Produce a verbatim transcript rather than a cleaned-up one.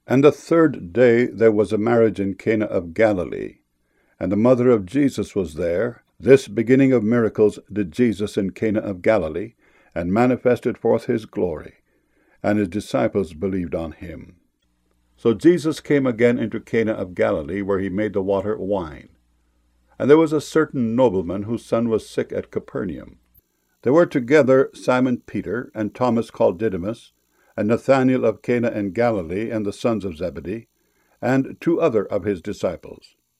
And the third day there was a marriage in Cana of Galilee, and the mother of Jesus was there. This beginning of miracles did Jesus in Cana of Galilee, and manifested forth his glory, and his disciples believed on him. So Jesus came again into Cana of Galilee, where he made the water wine. And there was a certain nobleman whose son was sick at Capernaum. There were together Simon Peter, and Thomas called Didymus, and Nathanael of Cana in Galilee, and the sons of Zebedee, and two other of his disciples.